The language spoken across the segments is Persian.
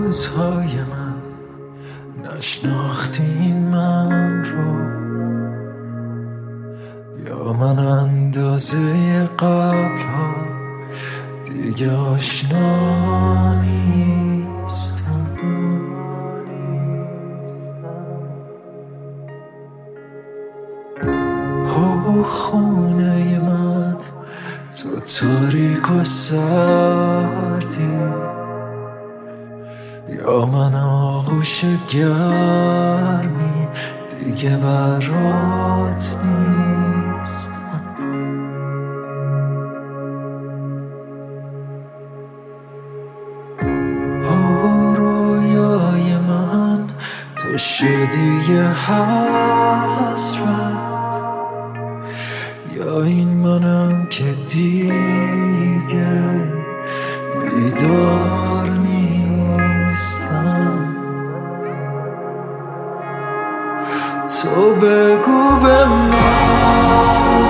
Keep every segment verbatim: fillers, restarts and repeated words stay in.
روزهای من نشناختی این من رو، یا من اندازه قبل‌ها دیگه آشنا نیستم. او خونه من تو تاریک و سردی، یا من آغوش گرمی دیگه برات نیستم. او رویای من تو شدی یه حسرت، یا این منم که دیگه بیدار نیستم. تو بگو به من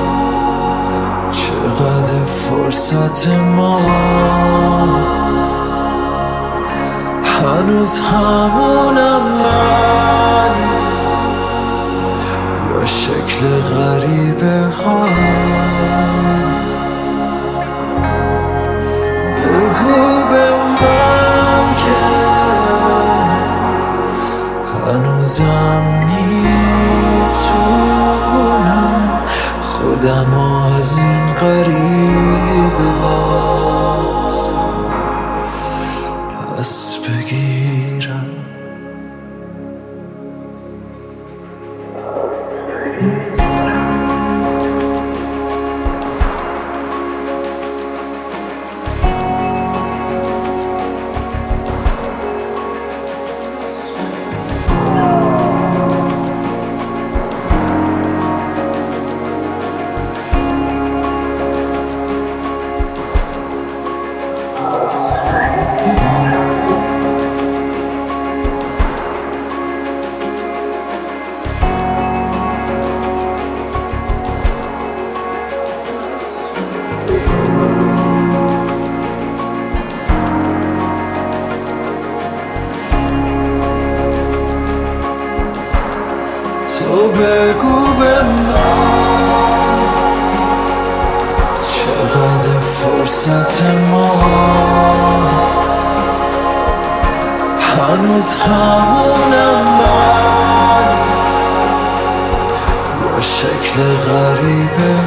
چقدر فرصت ما هنوز همونم من، یا شکل غریبه ها. بگو به من که هنوزم میتونم خودم از این غریبه باز پس بگیرم. تو بگو به من چقدر فرصت ما هنوز همونم من، یا شکل غریبه